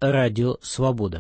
Радио Свобода.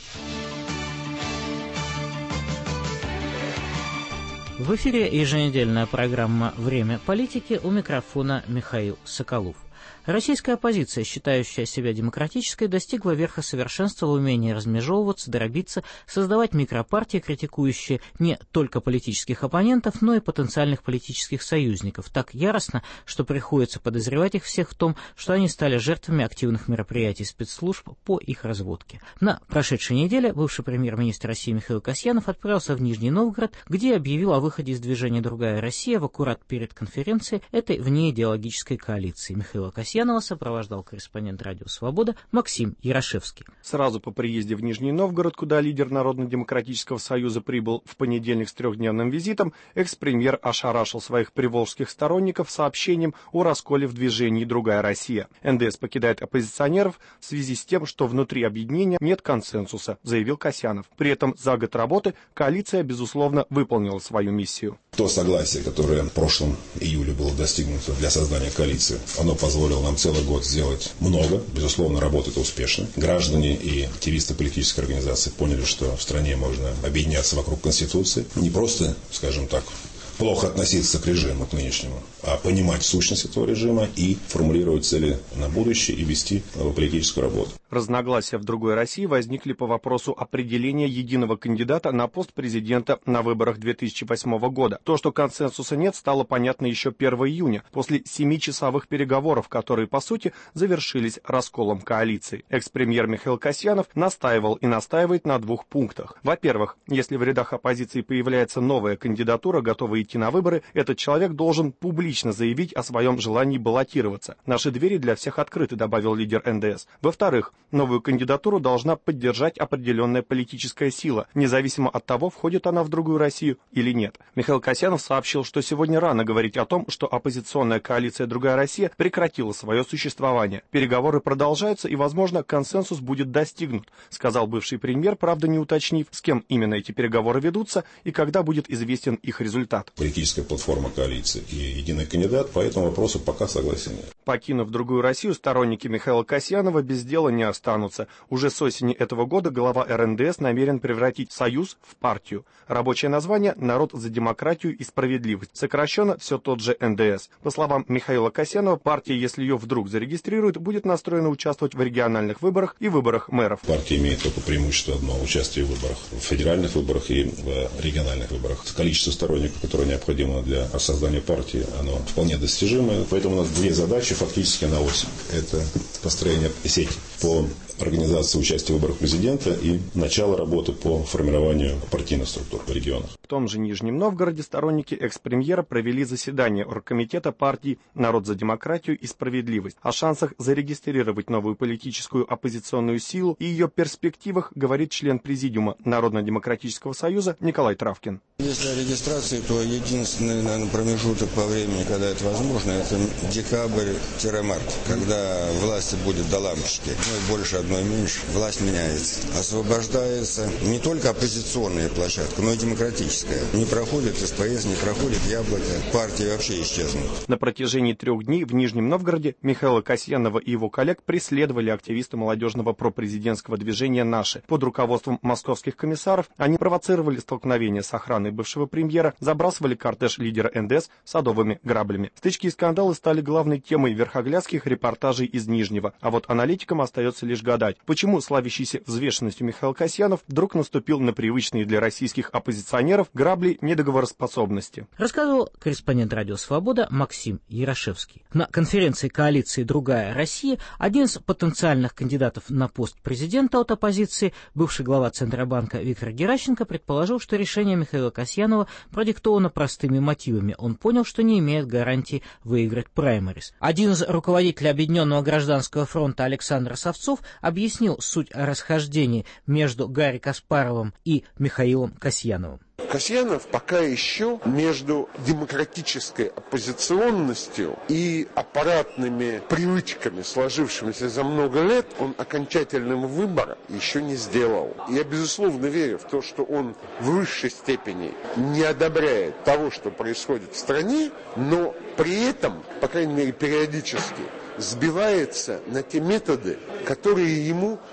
В эфире еженедельная программа «Время политики», у микрофона Михаил Соколов. Российская оппозиция, считающая себя демократической, достигла верха совершенства в умении размежевываться, дробиться, создавать микропартии, критикующие не только политических оппонентов, но и потенциальных политических союзников, так яростно, что приходится подозревать их всех в том, что они стали жертвами активных мероприятий спецслужб по их разводке. На прошедшей неделе бывший премьер-министр России Михаил Касьянов отправился в Нижний Новгород, где объявил о выходе из движения «Другая Россия» в аккурат перед конференцией этой внеидеологической коалиции. Михаила Касьянова сопровождал корреспондент «Радио Свобода» Максим Ярошевский. Сразу по приезде в Нижний Новгород, куда лидер Народно-демократического союза прибыл в понедельник с трехдневным визитом, экс-премьер ошарашил своих приволжских сторонников сообщением о расколе в движении «Другая Россия». НДС покидает оппозиционеров в связи с тем, что внутри объединения нет консенсуса, заявил Касьянов. При этом за год работы коалиция, безусловно, выполнила свою миссию. То согласие, которое в прошлом июле было достигнуто для создания коалиции, оно позволило нам целый год сделать много. Безусловно, работает успешно. Граждане и активисты политической организации поняли, что в стране можно объединяться вокруг Конституции. Не просто, скажем так, плохо относиться к режиму, к нынешнему, а понимать сущность этого режима и формулировать цели на будущее и вести политическую работу. Разногласия в «Другой России» возникли по вопросу определения единого кандидата на пост президента на выборах 2008 года. То, что консенсуса нет, стало понятно еще 1 июня, после 7-часовых переговоров, которые, по сути, завершились расколом коалиции. Экс-премьер Михаил Касьянов настаивал и настаивает на 2 пунктах. Во-первых, если в рядах оппозиции появляется новая кандидатура, готовая идти на выборы, этот человек должен публично заявить о своем желании баллотироваться. «Наши двери для всех открыты», добавил лидер НДС. Во-вторых, новую кандидатуру должна поддержать определенная политическая сила, независимо от того, входит она в «Другую Россию» или нет. Михаил Касьянов сообщил, что сегодня рано говорить о том, что оппозиционная коалиция «Другая Россия» прекратила свое существование. Переговоры продолжаются и, возможно, консенсус будет достигнут, сказал бывший премьер, правда не уточнив, с кем именно эти переговоры ведутся и когда будет известен их результат. Политическая платформа коалиции и единый кандидат, по этому вопросу пока согласия нет. Покинув «Другую Россию», сторонники Михаила Касьянова без дела не останутся. Уже с осени этого года глава РНДС намерен превратить «Союз» в партию. Рабочее название «Народ за демократию и справедливость». Сокращенно все тот же НДС. По словам Михаила Касьянова, партия, если ее вдруг зарегистрируют, будет настроена участвовать в региональных выборах и выборах мэров. Партия имеет только преимущество одно – участие в выборах, в федеральных выборах и в региональных выборах. Количество сторонников, которое необходимо для создания партии, оно вполне достижимое. Поэтому у нас 2 задачи фактически на ось. Это построение сети по организации участия в выборах президента и начало работы по формированию партийных структур в регионах. В том же Нижнем Новгороде сторонники экс-премьера провели заседание оргкомитета партии «Народ за демократию и справедливость». О шансах зарегистрировать новую политическую оппозиционную силу и ее перспективах говорит член президиума Народно-демократического союза Николай Травкин. Если регистрации, то единственный, наверное, промежуток по времени, когда это возможно, это декабрь-март, когда власти будет до лампочки. Больше, одной меньше. Власть меняется. Освобождается не только оппозиционная площадка, но и демократическая. Не проходит СПС, не проходит Яблоко. Партии вообще исчезнут. На протяжении 3 дней в Нижнем Новгороде Михаила Касьянова и его коллег преследовали активисты молодежного пропрезидентского движения «Наши». Под руководством московских комиссаров они провоцировали столкновения с охраной бывшего премьера, забрасывали кортеж лидера НДС садовыми граблями. Стычки и скандалы стали главной темой верхоглядских репортажей из Нижнего. А вот аналитикам остается лишь гадать, почему славящийся взвешенностью Михаил Касьянов вдруг наступил на привычные для российских оппозиционеров грабли недоговороспособности. Рассказывал корреспондент «Радио Свобода» Максим Ярошевский. На конференции коалиции «Другая Россия» один из потенциальных кандидатов на пост президента от оппозиции, бывший глава Центробанка Виктор Геращенко, предположил, что решение Михаила Касьянова продиктовано простыми мотивами. Он понял, что не имеет гарантии выиграть праймерис. Один из руководителей Объединенного гражданского фронта Александр Савцов объяснил суть расхождений между Гарри Каспаровым и Михаилом Касьяновым. Касьянов пока еще между демократической оппозиционностью и аппаратными привычками, сложившимися за много лет, он окончательного выбора еще не сделал. Я, безусловно, верю в то, что он в высшей степени не одобряет того, что происходит в стране, но при этом, по крайней мере, периодически сбивается на те методы, которые ему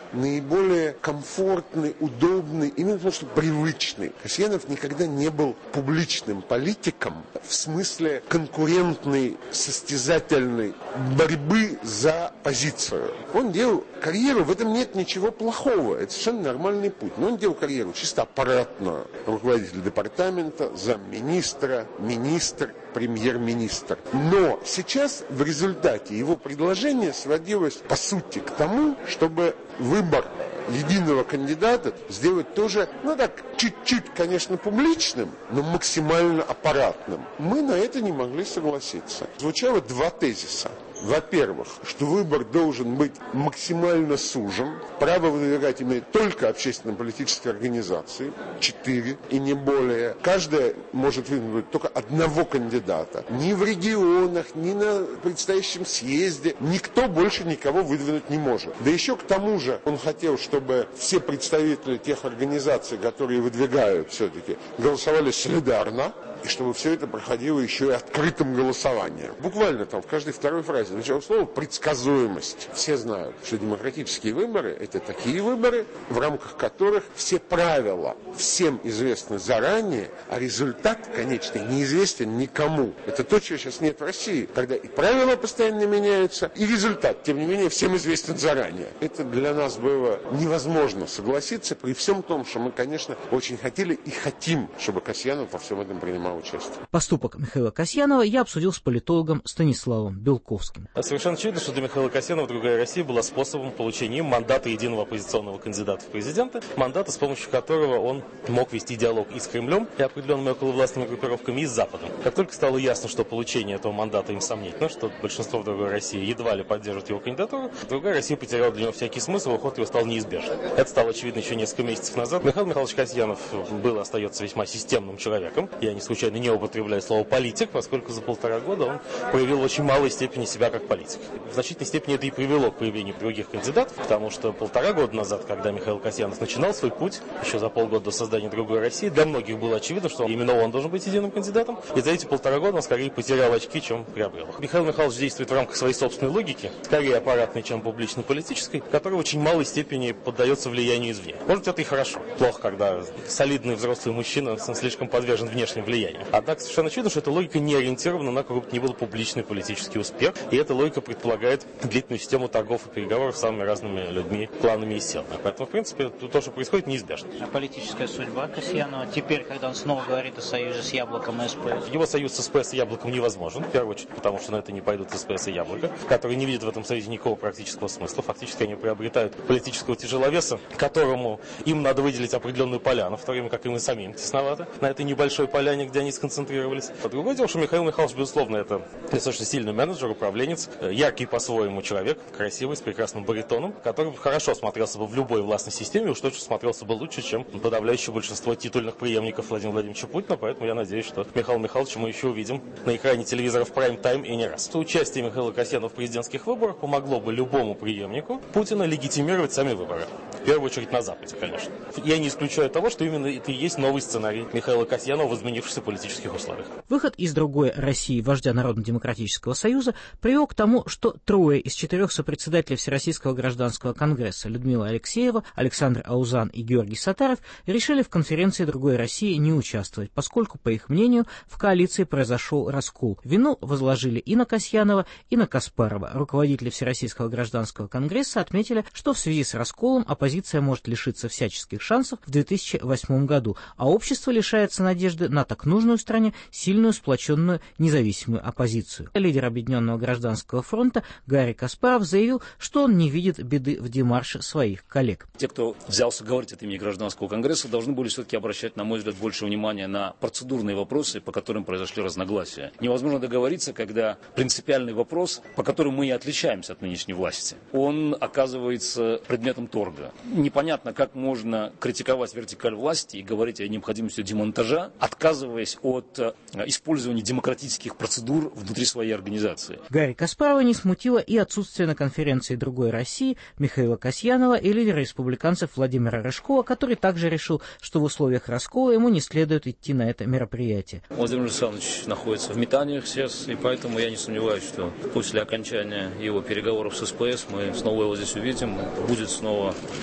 наиболее комфортный, удобный, именно потому что привычный. Касьянов никогда не был публичным политиком в смысле конкурентной, состязательной борьбы за позицию. Он делал карьеру, в этом нет ничего плохого, это совершенно нормальный путь. Но он делал карьеру чисто аппаратную. Руководитель департамента, замминистра, министр, премьер-министр. Но сейчас в результате его предложение сводилось по сути к тому, чтобы выбор единого кандидата сделать тоже, чуть-чуть, конечно, публичным, но максимально аппаратным. Мы на это не могли согласиться. Звучало два тезиса. Во-первых, что выбор должен быть максимально сужен. Право выдвигать имеет только общественно-политические организации, 4 и не более. Каждая может выдвинуть только одного кандидата. Ни в регионах, ни на предстоящем съезде никто больше никого выдвинуть не может. Да еще к тому же он хотел, чтобы все представители тех организаций, которые выдвигают все-таки, голосовали солидарно. И чтобы все это проходило еще и открытым голосованием. Буквально там в каждой второй фразе звучало слово «предсказуемость». Все знают, что демократические выборы – это такие выборы, в рамках которых все правила всем известны заранее, а результат конечный неизвестен никому. Это то, чего сейчас нет в России, когда и правила постоянно меняются, и результат, тем не менее, всем известен заранее. Это для нас было невозможно согласиться, при всем том, что мы, конечно, очень хотели и хотим, чтобы Касьянов во всем этом принимал участие. Поступок Михаила Касьянова я обсудил с политологом Станиславом Белковским. Совершенно очевидно, что для Михаила Касьянова «Другая Россия» была способом получения мандата единого оппозиционного кандидата в президенты, мандата, с помощью которого он мог вести диалог и с Кремлем, и определенными околовластными группировками, и с Западом. Как только стало ясно, что получение этого мандата им сомнительно, что большинство в «Другой России» едва ли поддержит его кандидатуру, «Другая Россия» потеряла для него всякий смысл, уход его стал неизбежным. Это стало очевидно еще несколько месяцев назад. Михаил Михайлович Касьянов был и остается весьма системным человеком. Я не случайно не употребляю слово «политик», поскольку за 1,5 года он проявил в очень малой степени себя как политик. В значительной степени это и привело к появлению других кандидатов, потому что 1,5 года назад, когда Михаил Касьянов начинал свой путь, еще за полгода до создания «Другой России», для многих было очевидно, что именно он должен быть единым кандидатом, и за эти 1,5 года он скорее потерял очки, чем приобрел. Михаил Михайлович действует в рамках своей собственной логики, скорее аппаратной, чем публично-политической, которая в очень малой степени поддается влиянию извне. Может, это и хорошо. Плохо, когда солидный взрослый мужчина слишком подвержен внешним влияниям. Однако совершенно очевидно, что эта логика не ориентирована на какой бы ни был публичный политический успех, и эта логика предполагает длительную систему торгов и переговоров с самыми разными людьми, кланами и силами. Поэтому, в принципе, то, что происходит, неизбежно. А политическая судьба Касьянова теперь, когда он снова говорит о союзе с Яблоком и СПС? Его союз с СПС и Яблоком невозможен, в первую очередь, потому что на это не пойдут СПС и Яблоко, которые не видят в этом союзе никакого практического смысла. Фактически они приобретают политического тяжеловеса, которому им надо выделить определенную поляну, в то время как им и самим тесновато на этой небольшой поляне, где они сконцентрировались. А другое дело, что Михаил Михайлович, безусловно, это достаточно сильный менеджер, управленец, яркий по-своему человек, красивый, с прекрасным баритоном, который хорошо смотрелся бы в любой властной системе, уж точно смотрелся бы лучше, чем подавляющее большинство титульных преемников Владимира Владимировича Путина, поэтому я надеюсь, что Михаила Михайловича мы еще увидим на экране телевизора в прайм-тайм и не раз. Участие Михаила Касьянова в президентских выборах помогло бы любому преемнику Путина легитимировать сами выборы. В первую очередь на Западе, конечно. Я не исключаю того, что именно это и есть новый сценарий Михаила Касьянова в изменившихся политических условиях. Выход из «Другой России» вождя Народно-демократического союза привел к тому, что 3 из 4 сопредседателей Всероссийского гражданского конгресса Людмила Алексеева, Александр Аузан и Георгий Сатаров решили в конференции «Другой России» не участвовать, поскольку, по их мнению, в коалиции произошел раскол. Вину возложили и на Касьянова, и на Каспарова. Руководители Всероссийского гражданского конгресса отметили, что в связи с расколом оппозиция может лишиться всяческих шансов в 2008 году, а общество лишается надежды на так нужную стране сильную, сплоченную, независимую оппозицию. Лидер Объединенного гражданского фронта Гарри Каспаров заявил, что он не видит беды в демарше своих коллег. Те, кто взялся говорить от имени гражданского конгресса, должны были все-таки обращать, на мой взгляд, больше внимания на процедурные вопросы, по которым произошли разногласия. Невозможно договориться, когда принципиальный вопрос, по которому мы и отличаемся от нынешней власти, он оказывается предметом торга. Непонятно, как можно критиковать вертикаль власти и говорить о необходимости демонтажа, отказываясь от использования демократических процедур внутри своей организации. Гарри Каспарова не смутило и отсутствие на конференции «Другой России» Михаила Касьянова и лидера республиканцев Владимира Рыжкова, который также решил, что в условиях раскола ему не следует идти на это мероприятие. Владимир Александрович находится в метаниях сейчас, и поэтому я не сомневаюсь, что после окончания его переговоров с СПС мы снова его здесь увидим, будет снова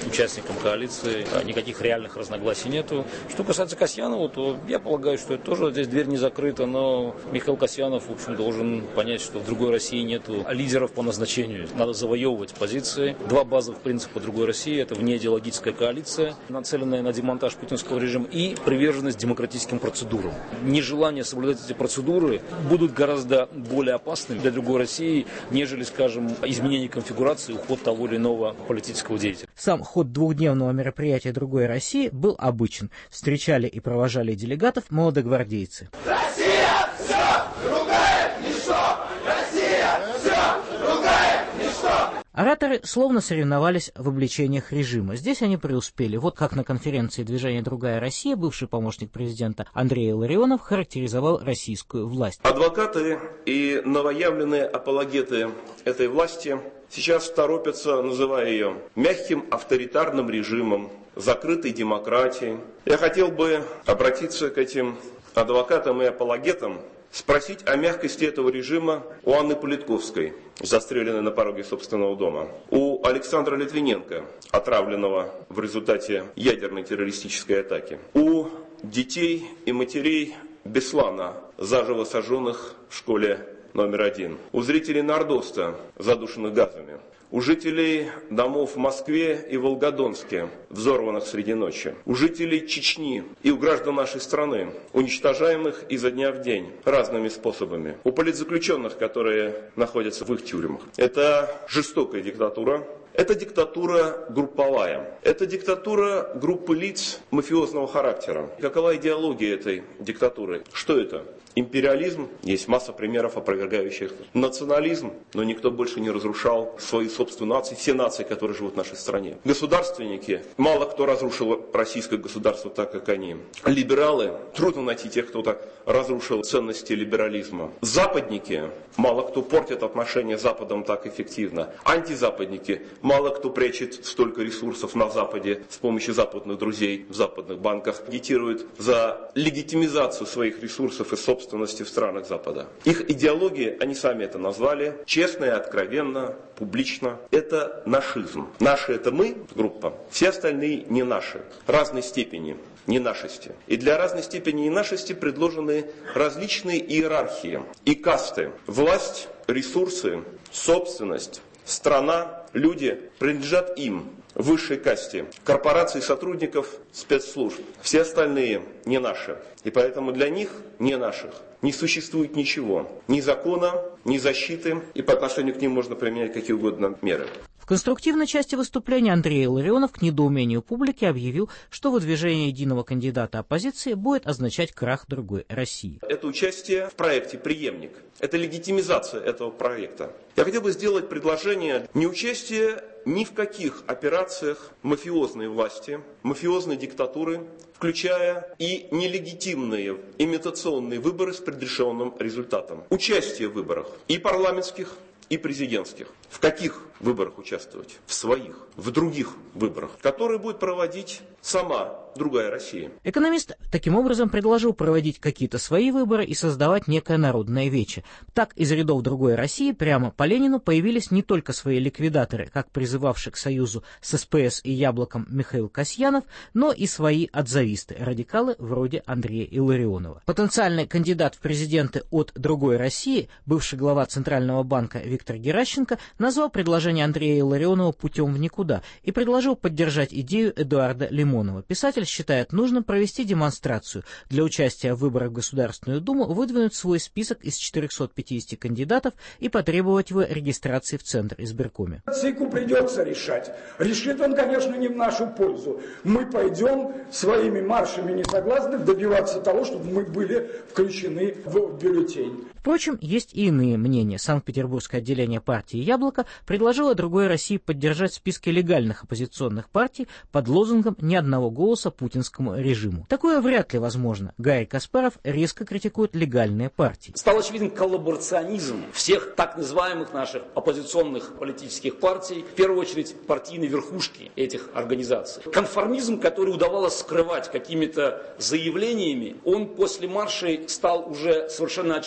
участником коалиции, никаких реальных разногласий нету. Что касается Касьянова, то я полагаю, что это тоже здесь дверь не закрыта, но Михаил Касьянов, в общем, должен понять, что в другой России нету лидеров по назначению. Надо завоевывать позиции. Два базовых принципа другой России – это внеидеологическая коалиция, нацеленная на демонтаж путинского режима, и приверженность демократическим процедурам. Нежелание соблюдать эти процедуры будут гораздо более опасными для другой России, нежели, скажем, изменение конфигурации, уход того или иного политического деятеля. Сам ход двухдневного мероприятия другой России был обычен. Встречали и провожали делегатов молодогвардейцы. Россия все, другая ничто! Россия все, другая ничто! Ораторы словно соревновались в обличениях режима. Здесь они преуспели. Вот как на конференции движения «Другая Россия» бывший помощник президента Андрей Илларионов характеризовал российскую власть. Адвокаты и новоявленные апологеты этой власти сейчас торопятся, называя ее мягким авторитарным режимом, закрытой демократией. Я хотел бы обратиться к этим адвокатам и апологетам, спросить о мягкости этого режима у Анны Политковской, застреленной на пороге собственного дома, у Александра Литвиненко, отравленного в результате ядерной террористической атаки, у детей и матерей Беслана, заживо сожженных в школе номер 1, у зрителей Нордоста, задушенных газами, у жителей домов в Москве и Волгодонске, взорванных среди ночи, у жителей Чечни и у граждан нашей страны, уничтожаемых изо дня в день разными способами, у политзаключенных, которые находятся в их тюрьмах. Это жестокая диктатура. Это диктатура групповая. Это диктатура группы лиц мафиозного характера. Какова идеология этой диктатуры? Что это? Империализм, есть масса примеров, опровергающих. Национализм, но никто больше не разрушал свои собственные нации, все нации, которые живут в нашей стране. Государственники, мало кто разрушил российское государство так, как они. Либералы, трудно найти тех, кто так разрушил ценности либерализма. Западники, мало кто портит отношения с Западом так эффективно. Антизападники, мало кто прячет столько ресурсов на Западе с помощью западных друзей в западных банках, агитирует за легитимизацию своих ресурсов и собственности в странах Запада. Их идеология, они сами это назвали, честно и откровенно, публично, это нашизм. Наши это мы, группа, все остальные не наши, разной степени ненашести. И для разной степени ненашести предложены различные иерархии и касты. Власть, ресурсы, собственность, страна, люди принадлежат им, высшей касте, корпораций, сотрудников, спецслужб. Все остальные не наши. И поэтому для них, не наших, не существует ничего. Ни закона, ни защиты. И по отношению к ним можно применять какие угодно меры. В конструктивной части выступления Андрей Илларионов к недоумению публики объявил, что выдвижение единого кандидата оппозиции будет означать крах другой России. Это участие в проекте «Преемник». Это легитимизация этого проекта. Я хотел бы сделать предложение неучастия ни в каких операциях мафиозной власти, мафиозной диктатуры, включая и нелегитимные имитационные выборы с предрешенным результатом. Участие в выборах и парламентских, и президентских. В каких выборах участвовать? В своих, в других выборах, которые будет проводить сама другая Россия. Экономист таким образом предложил проводить какие-то свои выборы и создавать некое народное вече. Так из рядов другой России прямо по Ленину появились не только свои ликвидаторы, как призывавший к союзу с СПС и Яблоком Михаил Касьянов, но и свои отзависты, радикалы вроде Андрея Илларионова. Потенциальный кандидат в президенты от другой России, бывший глава Центрального банка Виктор Геращенко, назвал предложение Андрея Илларионова путем в никуда и предложил поддержать идею Эдуарда Лимонова. Писатель считает нужным провести демонстрацию. Для участия в выборах в Государственную Думу выдвинуть свой список из 450 кандидатов и потребовать его регистрации в Центр избиркоме. ЦИКу придется решать. Решит он, конечно, не в нашу пользу. Мы пойдем своими маршами несогласных добиваться того, чтобы мы были включены в бюллетень. Впрочем, есть и иные мнения. Санкт-Петербургское отделение партии «Яблоко» предложило другой России поддержать списки легальных оппозиционных партий под лозунгом «Ни одного голоса путинскому режиму». Такое вряд ли возможно. Гарри Каспаров резко критикует легальные партии. Стал очевиден коллаборационизм всех так называемых наших оппозиционных политических партий, в первую очередь партийной верхушки этих организаций. Конформизм, который удавалось скрывать какими-то заявлениями, он после маршей стал уже совершенно очевиден в том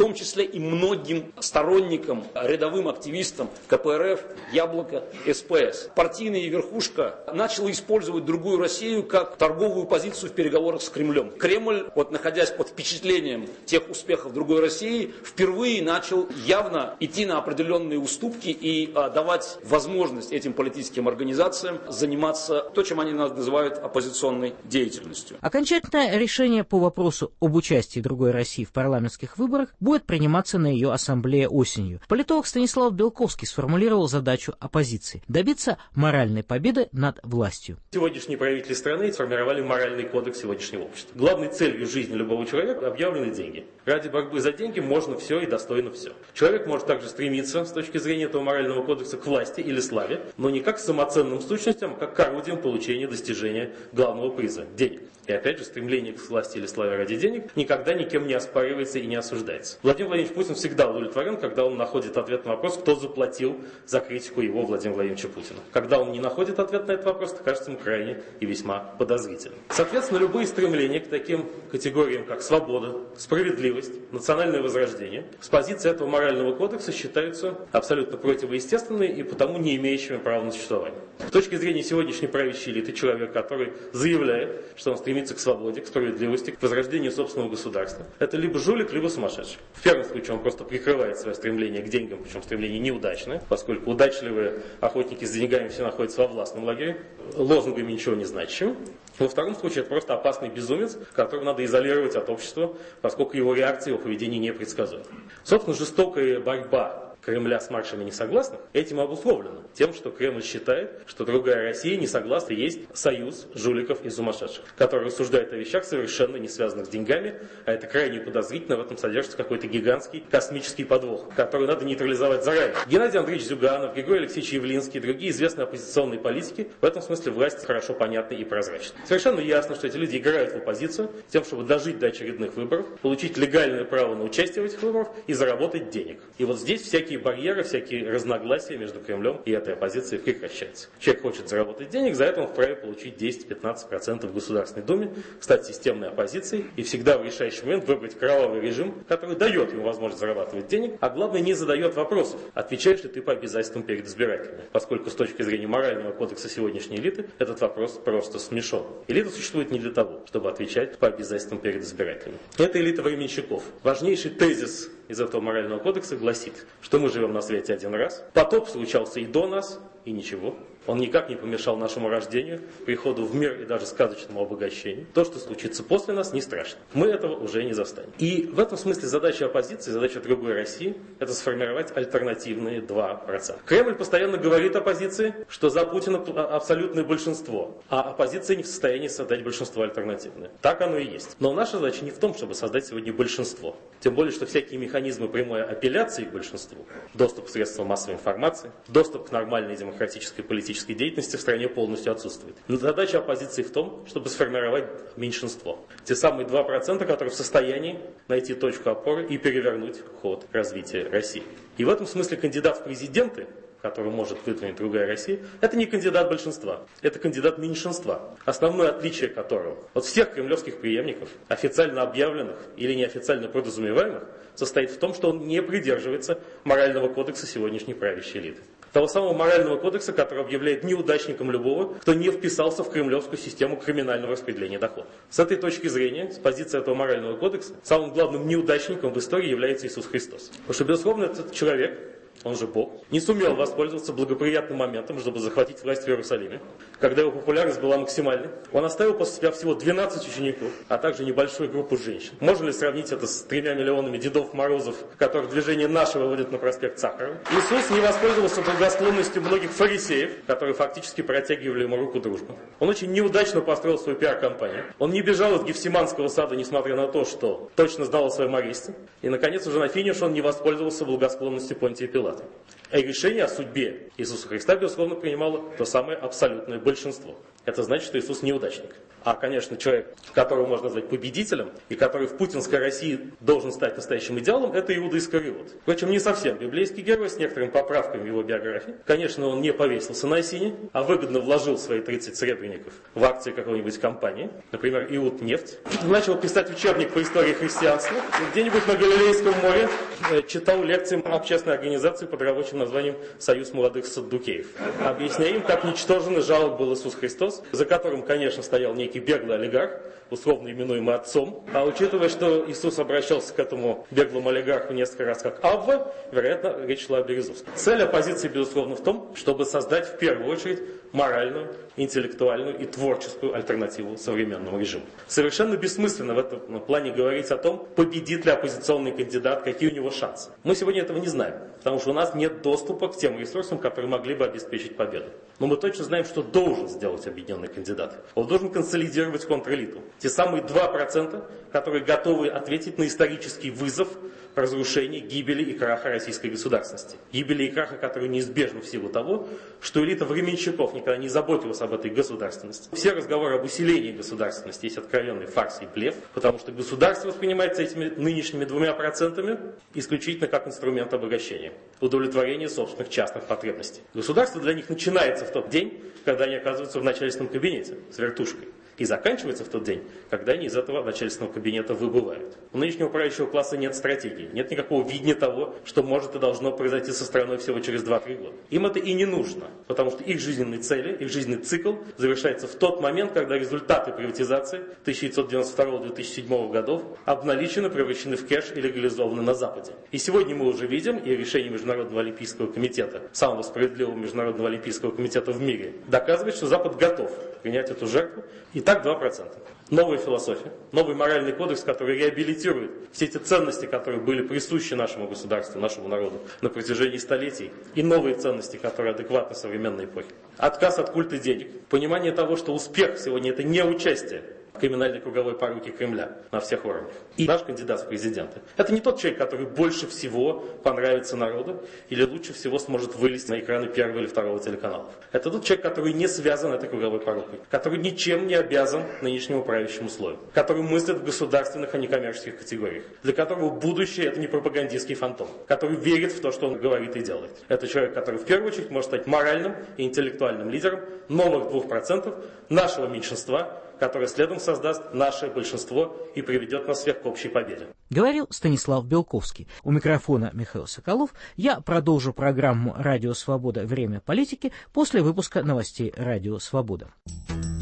том числе и многим сторонникам, рядовым активистам КПРФ, Яблоко, СПС. Партийная верхушка начала использовать другую Россию как торговую позицию в переговорах с Кремлем. Кремль, находясь под впечатлением тех успехов другой России, впервые начал явно идти на определенные уступки и давать возможность этим политическим организациям заниматься то, чем они называют оппозиционной деятельностью. Окончательное решение по вопросу об участии другой России в парламентских выборах будет приниматься на ее ассамблее осенью. Политолог Станислав Белковский сформулировал задачу оппозиции – добиться моральной победы над властью. Сегодняшние правители страны сформировали моральный кодекс сегодняшнего общества. Главной целью жизни любого человека объявлены деньги. Ради борьбы за деньги можно все и достойно все. Человек может также стремиться с точки зрения этого морального кодекса к власти или славе, но не как к самоценным сущностям, а как к орудиям получения достижения главного приза – денег. И опять же, стремление к власти или славе ради денег никогда никем не оспаривается и не осуждается. Владимир Владимирович Путин всегда удовлетворен, когда он находит ответ на вопрос, кто заплатил за критику его Владимира Владимировича Путина. Когда он не находит ответ на этот вопрос, это кажется ему крайне и весьма подозрительным. Соответственно, любые стремления к таким категориям, как свобода, справедливость, национальное возрождение, с позиции этого морального кодекса считаются абсолютно противоестественными и потому не имеющими права на существование. С точки зрения сегодняшней правящей элиты, человек, который заявляет, что он стремится к свободе, к справедливости, к возрождению собственного государства, это либо жулик, либо сумасшедший. В первом случае он просто прикрывает свое стремление к деньгам, причем стремление неудачное, поскольку удачливые охотники с деньгами все находятся во властном лагере, лозунгами ничего не значащим. Во втором случае это просто опасный безумец, которого надо изолировать от общества, поскольку его реакции, его поведение непредсказуемы. Собственно, жестокая борьба Кремля с маршами несогласных этим обусловлено. Тем, что Кремль считает, что другая Россия не согласна, есть союз жуликов и сумасшедших, которые рассуждают о вещах, совершенно не связанных с деньгами, а это крайне подозрительно, в этом содержится какой-то гигантский космический подвох, который надо нейтрализовать заранее. Геннадий Андреевич Зюганов, Григорий Алексеевич Явлинский и другие известные оппозиционные политики в этом смысле власть хорошо понятны и прозрачны. Совершенно ясно, что эти люди играют в оппозицию тем, чтобы дожить до очередных выборов, получить легальное право на участие в этих выборах и заработать денег. И вот здесь всякие барьеры, всякие разногласия между Кремлем и этой оппозицией прекращаются. Человек хочет заработать денег, за это он вправе получить 10-15% в Государственной Думе, стать системной оппозицией и всегда в решающий момент выбрать кровавый режим, который дает ему возможность зарабатывать денег, а главное не задает вопросов, отвечаешь ли ты по обязательствам перед избирателями. Поскольку с точки зрения морального кодекса сегодняшней элиты этот вопрос просто смешон. Элита существует не для того, чтобы отвечать по обязательствам перед избирателями. Это элита временщиков. Важнейший тезис из этого морального кодекса гласит, что мы живем на свете один раз, потоп случался и до нас, и ничего. Он никак не помешал нашему рождению, приходу в мир и даже сказочному обогащению. То, что случится после нас, не страшно. Мы этого уже не застанем. И в этом смысле задача оппозиции, задача другой России, это сформировать альтернативные 2%. Кремль постоянно говорит оппозиции, что за Путина абсолютное большинство, а оппозиция не в состоянии создать большинство альтернативное. Так оно и есть. Но наша задача не в том, чтобы создать сегодня большинство. Тем более, что всякие механизмы прямой апелляции к большинству, доступ к средствам массовой информации, доступ к нормальной демократической политической деятельности в стране полностью отсутствует. Но задача оппозиции в том, чтобы сформировать меньшинство. Те самые 2%, которые в состоянии найти точку опоры и перевернуть ход развития России. И в этом смысле кандидат в президенты, который может выдвинуть другая Россия, это не кандидат большинства, это кандидат меньшинства. Основное отличие которого от всех кремлевских преемников, официально объявленных или неофициально подразумеваемых, состоит в том, что он не придерживается морального кодекса сегодняшней правящей элиты. Того самого морального кодекса, который объявляет неудачником любого, кто не вписался в кремлевскую систему криминального распределения доходов. С этой точки зрения, с позиции этого морального кодекса, самым главным неудачником в истории является Иисус Христос. Потому что, безусловно, этот человек, он же Бог, не сумел воспользоваться благоприятным моментом, чтобы захватить власть в Иерусалиме, когда его популярность была максимальной. Он оставил после себя всего 12 учеников, а также небольшую группу женщин. Можно ли сравнить это с 3 миллионами Дедов Морозов, которых движение наше выводит на проспект Сахарова? Иисус не воспользовался благосклонностью многих фарисеев, которые фактически протягивали ему руку дружбы. Он очень неудачно построил свою пиар-компанию. Он не бежал из Гефсиманского сада, несмотря на то, что точно знал о своем аресте. И, наконец, уже на финише он не воспользовался благосклонностью Понтия Пилата. А решение о судьбе Иисуса Христа, безусловно, принимало то самое абсолютное большинство. Это значит, что Иисус неудачник. а, конечно, человек, которого можно назвать победителем, и который в путинской России должен стать настоящим идеалом, это Иуда Искариот. Впрочем, не совсем библейский герой, с некоторыми поправками в его биографии. Конечно, он не повесился на осине, а выгодно вложил свои 30 серебряников в акции какой-нибудь компании, например, Иуднефть. Начал писать учебник по истории христианства. Где-нибудь на Галилейском море читал лекции общественной организации под рабочим названием «Союз молодых саддукеев», объясняя им, как ничтожен и жалок был Иисус Христос, за которым, конечно, стоял некий беглый олигарх, условно именуемый отцом. А учитывая, что Иисус обращался к этому беглому олигарху несколько раз как Авва, вероятно, речь шла о Березовском. Цель оппозиции, безусловно, в том, чтобы создать в первую очередь моральную, интеллектуальную и творческую альтернативу современному режиму. Совершенно бессмысленно в этом плане говорить о том, победит ли оппозиционный кандидат, какие у него шансы. Мы сегодня этого не знаем, потому что у нас нет доступа к тем ресурсам, которые могли бы обеспечить победу. Но мы точно знаем, что должен сделать объединенный кандидат. Он должен консолидировать контрэлиту. Те самые 2%, которые готовы ответить на исторический вызов разрушения, гибели и краха российской государственности. Гибели и краха, которые неизбежны в силу того, что элита временщиков никогда не заботилась об этой государственности. Все разговоры об усилении государственности есть откровенный фарс и блеф, потому что государство воспринимается этими нынешними 2% исключительно как инструмент обогащения, удовлетворения собственных частных потребностей. Государство для них начинается в тот день, когда они оказываются в начальственном кабинете с вертушкой. И заканчивается в тот день, когда они из этого начальственного кабинета выбывают. У нынешнего правящего класса нет стратегии, нет никакого видения того, что может и должно произойти со страной всего через 2-3 года. Им это и не нужно, потому что их жизненные цели, их жизненный цикл завершается в тот момент, когда результаты приватизации 1992-2007 годов обналичены, превращены в кэш и легализованы на Западе. И сегодня мы уже видим, и решение Международного олимпийского комитета, самого справедливого Международного олимпийского комитета в мире, доказывает, что Запад готов принять эту жертву. Итак, 2%. Новая философия, новый моральный кодекс, который реабилитирует все эти ценности, которые были присущи нашему государству, нашему народу на протяжении столетий, и новые ценности, которые адекватны современной эпохе. Отказ от культа денег, понимание того, что успех сегодня это не участие в криминальной круговой поруке Кремля на всех уровнях. И наш кандидат в президенты — это не тот человек, который больше всего понравится народу или лучше всего сможет вылезти на экраны первого или второго телеканалов. Это тот человек, который не связан этой круговой порукой, который ничем не обязан нынешнему правящему слою, который мыслит в государственных, а не коммерческих категориях, для которого будущее — это не пропагандистский фантом, который верит в то, что он говорит и делает. Это человек, который в первую очередь может стать моральным и интеллектуальным лидером новых 2% нашего меньшинства, которое следом создаст наше большинство и приведет нас всех к общей победе. Говорил Станислав Белковский. У микрофона Михаил Соколов. Я продолжу программу «Радио Свобода. Время политики» после выпуска новостей «Радио Свобода».